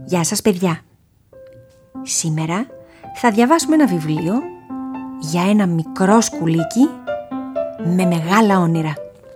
Γεια σας παιδιά. Σήμερα θα διαβάσουμε ένα βιβλίο για ένα μικρό σκουλίκι με μεγάλα όνειρα.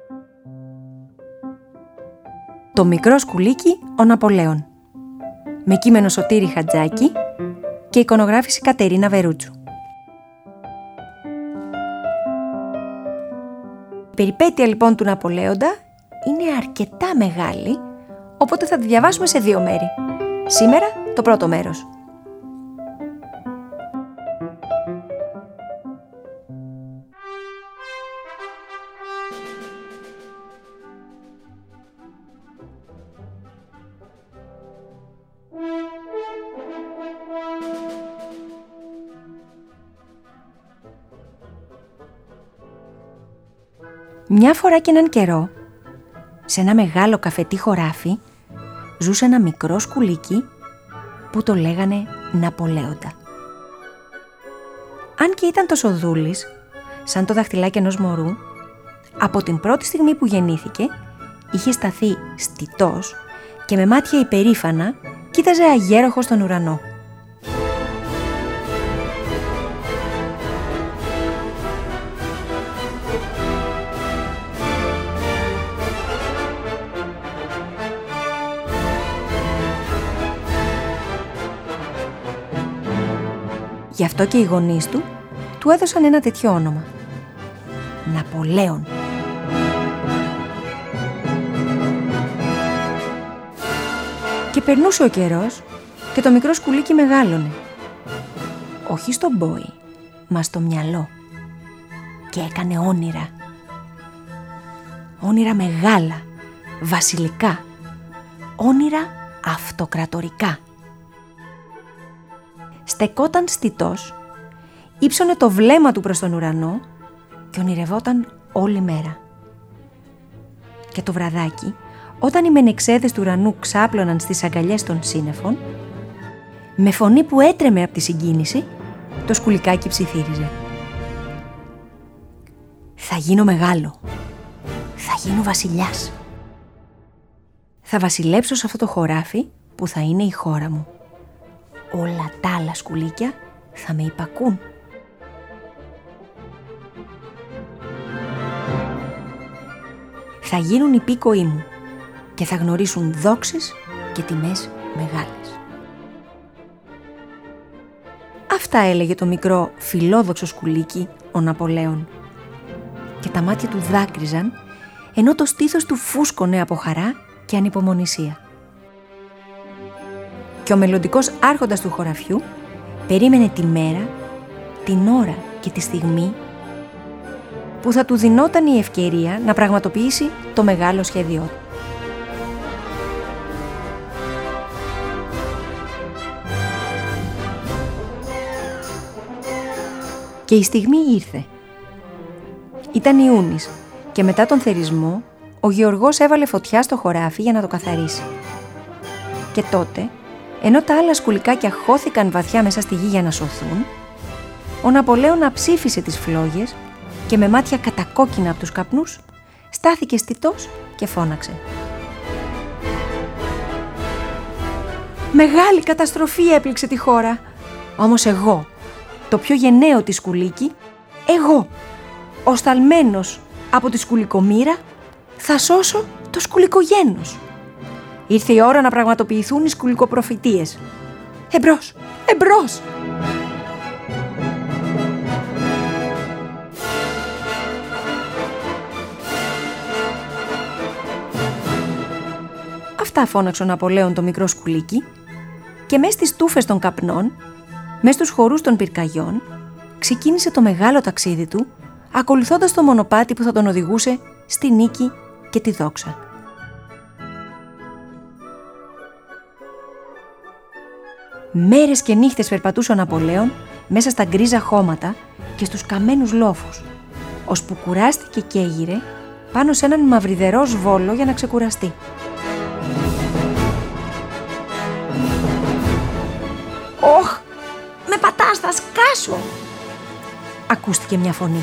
Το μικρό σκουλίκι ο Ναπολέων. Με κείμενο Σωτήρη Χατζάκη και εικονογράφηση Κατερίνα Βερούτσου. Η περιπέτεια λοιπόν του Ναπολέοντα είναι αρκετά μεγάλη, οπότε θα τη διαβάσουμε σε 2 μέρη. Σήμερα το πρώτο μέρος. Μια φορά και έναν καιρό, σε ένα μεγάλο καφετί χωράφι, ζούσε ένα μικρό σκουλίκι που το λέγανε Ναπολέοντα. Αν και ήταν τόσο δούλης, σαν το δαχτυλάκι ενός μωρού, από την πρώτη στιγμή που γεννήθηκε, είχε σταθεί στιτός και με μάτια υπερήφανα κοίταζε αγέροχο στον ουρανό. Γι' αυτό και οι γονείς του έδωσαν ένα τέτοιο όνομα. Ναπολέων. Και περνούσε ο καιρός και το μικρό σκουλίκι μεγάλωνε. Όχι στον πόη, μα στο μυαλό. Και έκανε όνειρα. Όνειρα μεγάλα, βασιλικά. Όνειρα αυτοκρατορικά. Στεκόταν στιτός, ύψωνε το βλέμμα του προς τον ουρανό και ονειρευόταν όλη μέρα. Και το βραδάκι, όταν οι μενεξέδες του ουρανού ξάπλωναν στις αγκαλιές των σύννεφων, με φωνή που έτρεμε από τη συγκίνηση, το σκουλικάκι ψιθύριζε. Θα γίνω μεγάλο. Θα γίνω βασιλιάς. Θα βασιλέψω σε αυτό το χωράφι που θα είναι η χώρα μου. Όλα τα άλλα σκουλίκια θα με υπακούν. Θα γίνουν υπήκοοι μου και θα γνωρίσουν δόξες και τιμές μεγάλες. Αυτά έλεγε το μικρό φιλόδοξο σκουλίκι ο Ναπολέων. Και τα μάτια του δάκρυζαν, ενώ το στήθος του φούσκωνε από χαρά και ανυπομονησία. Και ο μελλοντικός άρχοντας του χωραφιού περίμενε τη μέρα, την ώρα και τη στιγμή που θα του δινόταν η ευκαιρία να πραγματοποιήσει το μεγάλο σχέδιό του. Και η στιγμή ήρθε. Ήταν Ιούνις και μετά τον θερισμό ο Γεωργός έβαλε φωτιά στο χωράφι για να το καθαρίσει. Και τότε, ενώ τα άλλα σκουλικάκια χώθηκαν βαθιά μέσα στη γη για να σωθούν, ο Ναπολέων αψήφισε τις φλόγες και με μάτια κατακόκκινα από τους καπνούς στάθηκε στιτός και φώναξε. Μεγάλη καταστροφή έπληξε τη χώρα, όμως εγώ, το πιο γενναίο της σκουλίκι, εγώ, ο σταλμένος από τη σκουλικομοίρα, θα σώσω το σκουλικογένος. Ήρθε η ώρα να πραγματοποιηθούν οι σκουλικοπροφητείες. Εμπρός! Εμπρός! Αυτά φώναξε ο Ναπολέων το μικρό σκουλίκι και μες στις τούφες των καπνών, μες στους χορούς των πυρκαγιών, ξεκίνησε το μεγάλο ταξίδι του, ακολουθώντας το μονοπάτι που θα τον οδηγούσε στη νίκη και τη δόξα. Μέρες και νύχτες περπατούσε ο Ναπολέων μέσα στα γκρίζα χώματα και στους καμένους λόφους, ώσπου κουράστηκε και έγειρε πάνω σε έναν μαυριδερό σβόλο για να ξεκουραστεί. «Όχ, με πατάς, θα σκάσω!» ακούστηκε μια φωνή.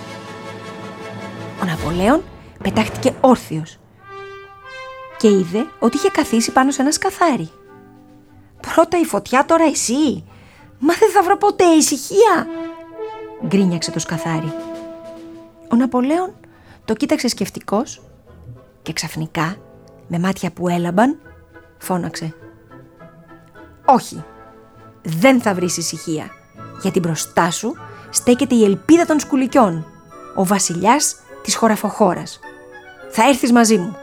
Ο Ναπολέων πετάχτηκε όρθιος και είδε ότι είχε καθίσει πάνω σε ένα σκαθάρι. Πρώτα η φωτιά, τώρα εσύ. Μα δεν θα βρω ποτέ ησυχία, γκρίνιαξε το σκαθάρι. Ο Ναπολέον το κοίταξε σκεφτικός και ξαφνικά, με μάτια που έλαμπαν, φώναξε: όχι, δεν θα βρεις ησυχία, γιατί μπροστά σου στέκεται η ελπίδα των σκουλικιών, ο βασιλιάς της χωραφοχώρας. Θα έρθεις μαζί μου.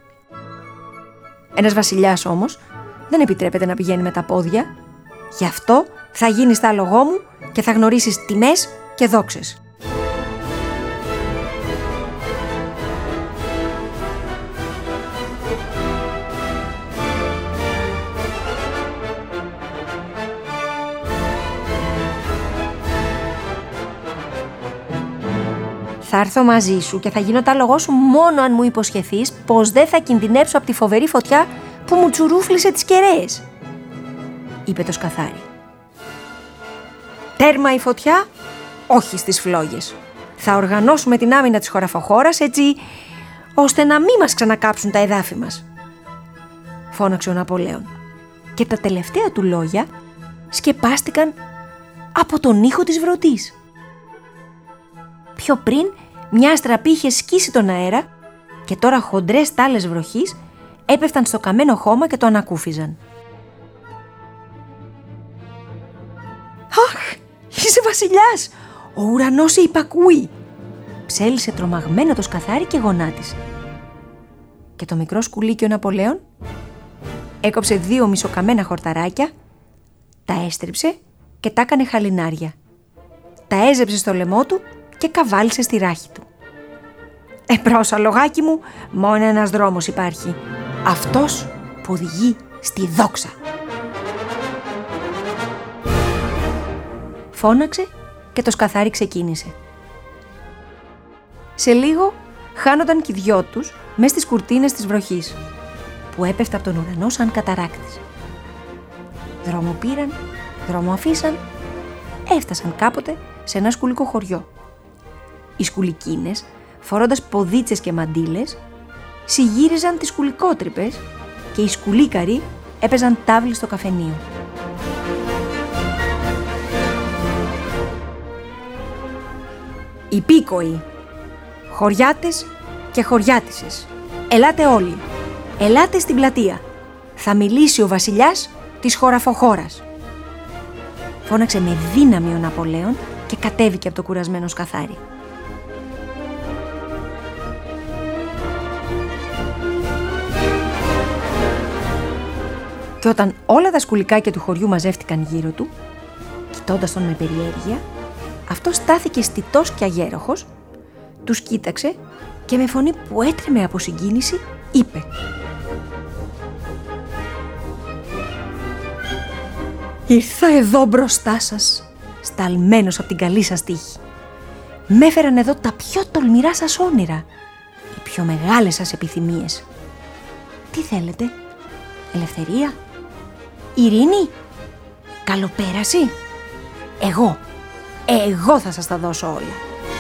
Ένας βασιλιάς όμως δεν επιτρέπεται να πηγαίνει με τα πόδια. Γι' αυτό θα γίνεις τα άλογό μου και θα γνωρίσεις τιμές και δόξες. Θα έρθω μαζί σου και θα γίνω τα άλογό σου μόνο αν μου υποσχεθείς πως δεν θα κινδυνεύσω από τη φοβερή φωτιά που μου τσουρούφλησε τις κεραίες, είπε το σκαθάρι. Τέρμα η φωτιά, όχι στις φλόγες. Θα οργανώσουμε την άμυνα της χωραφοχώρας έτσι ώστε να μην μας ξανακάψουν τα εδάφη μας, φώναξε ο Ναπολέον. Και τα τελευταία του λόγια σκεπάστηκαν από τον ήχο της βροντής. Πιο πριν μια αστραπή είχε σκίσει τον αέρα και τώρα χοντρές τάλες βροχής έπεφταν στο καμένο χώμα και το ανακούφιζαν. «Αχ, είσαι βασιλιάς! Ο ουρανός σε υπακούει!» ψέλισε τρομαγμένο το σκαθάρι και γονάτισε. Και το μικρό σκουλίκι ο Ναπολέον έκοψε 2 μισοκαμένα χορταράκια, τα έστριψε και τα έκανε χαλινάρια. Τα έζεψε στο λαιμό του και καβάλισε στη ράχη του. «Εμπρός, αλογάκι μου, μόνο ένας δρόμος υπάρχει. Αυτός που οδηγεί στη δόξα», φώναξε και το σκαθάρι ξεκίνησε. Σε λίγο χάνονταν κι οι δυο τους μες στις κουρτίνες της βροχής που έπεφτε από τον ουρανό σαν καταράκτης. Δρόμο πήραν, δρόμο αφήσαν, έφτασαν κάποτε σε ένα σκουλικό χωριό. Οι σκουλικίνες, φορώντας ποδίτσες και μαντίλες, συγύριζαν τις σκουλικότρυπες και οι σκουλίκαροι έπαιζαν τάβλη στο καφενείο. Υπήκοοι, χωριάτες και χωριάτισσες, ελάτε όλοι, ελάτε στην πλατεία. Θα μιλήσει ο βασιλιάς της χωραφοχώρας, φώναξε με δύναμη ο Ναπολέον και κατέβηκε από το κουρασμένο σκαθάρι. Και όταν όλα τα σκουλικάκια του χωριού μαζεύτηκαν γύρω του, κοιτώντας τον με περιέργεια, αυτός στάθηκε στιτός και αγέροχος, τους κοίταξε και με φωνή που έτρεμε από συγκίνηση είπε: «Ήρθα εδώ μπροστά σας, σταλμένος από την καλή σας τύχη. Μ' έφεραν εδώ τα πιο τολμηρά σας όνειρα, οι πιο μεγάλες σας επιθυμίες. Τι θέλετε, ελευθερία, ειρήνη, καλοπέραση? Εγώ θα σας τα δώσω όλα».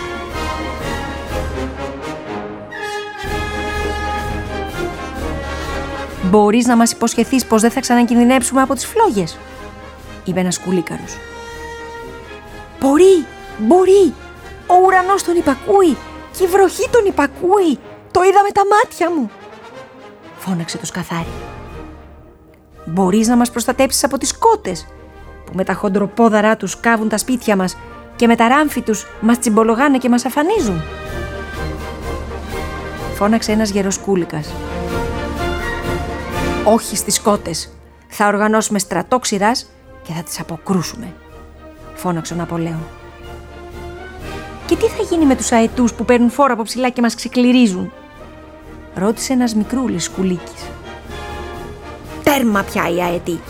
«Μπορείς να μας υποσχεθείς πως δεν θα ξανακινδυνεύσουμε από τις φλόγες?» είπε ένας σκουλίκαρος. Μπορεί, ο ουρανός τον υπακούει και η βροχή τον υπακούει, το είδα με τα μάτια μου», φώναξε το σκαθάρι. «Μπορείς να μας προστατέψεις από τις κότες που με τα χοντροπόδαρά τους κάβουν τα σπίτια μας και με τα ράμφη τους μας τσιμπολογάνε και μας αφανίζουν?» φώναξε ένας γεροσκούλικας. «Όχι στις κότες, θα οργανώσουμε στρατό ξηράς και θα τις αποκρούσουμε», φώναξε ο Ναπολέον. «Και τι θα γίνει με τους αετούς που παίρνουν φόρο από ψηλά και μας ξεκληρίζουν?» ρώτησε ένας μικρούλης σκουλίκης. «Τέρμα πια οι αετοί.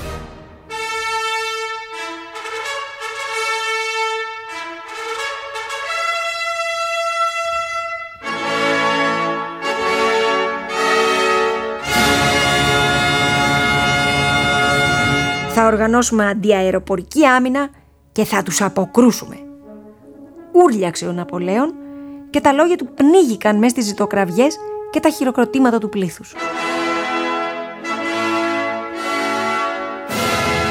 Θα οργανώσουμε αντιαεροπορική άμυνα και θα τους αποκρούσουμε», ούρλιαξε ο Ναπολέον και τα λόγια του πνίγηκαν μέσα στις ζητοκραυγές και τα χειροκροτήματα του πλήθους.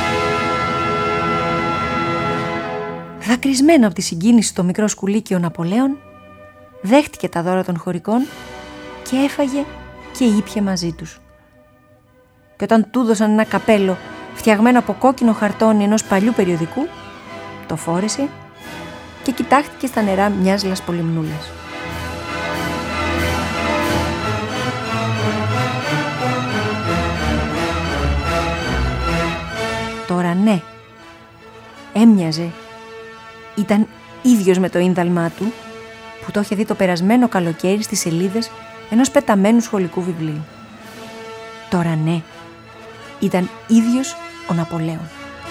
Δακρυσμένο από τη συγκίνηση το μικρό σκουλίκι ο Ναπολέων δέχτηκε τα δώρα των χωρικών και έφαγε και ήπιε μαζί τους. Και όταν του δώσαν ένα καπέλο φτιαγμένο από κόκκινο χαρτόνι ενός παλιού περιοδικού, το φόρεσε και κοιτάχτηκε στα νερά μιας λασπολυμνούλας. Τώρα ναι, έμοιαζε. Ήταν ίδιος με το ίνδαλμά του που το είχε δει το περασμένο καλοκαίρι στις σελίδες ενός πεταμένου σχολικού βιβλίου. Τώρα ναι, ήταν ίδιος ο Ναπολέων.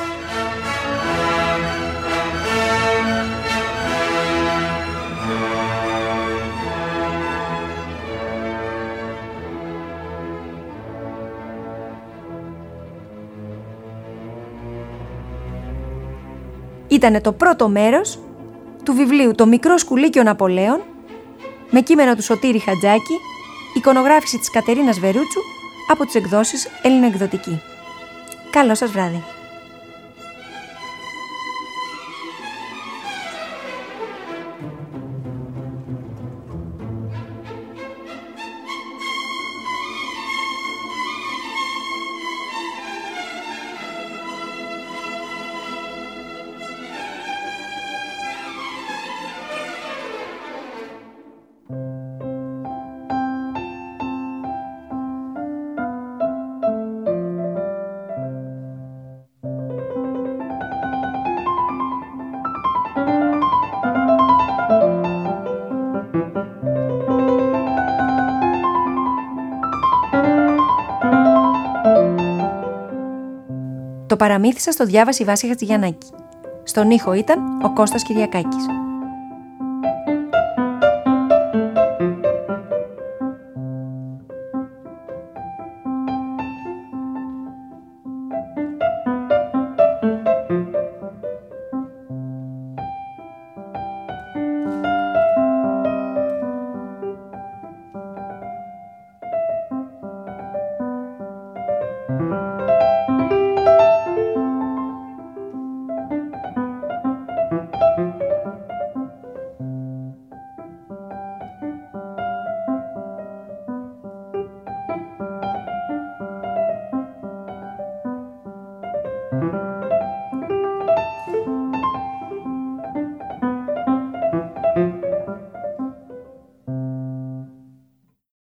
Ήτανε το πρώτο μέρος του βιβλίου «Το μικρό σκουλίκι ο Ναπολέων» με κείμενο του Σωτήρη Χατζάκη, εικονογράφηση της Κατερίνας Βερούτσου από τις εκδόσεις Ελληνοεκδοτική. Καλό σας βράδυ. Το παραμύθι σας το διάβασε η Βάση Χατζηγιαννάκη. Στον ήχο ήταν ο Κώστας Κυριακάκης.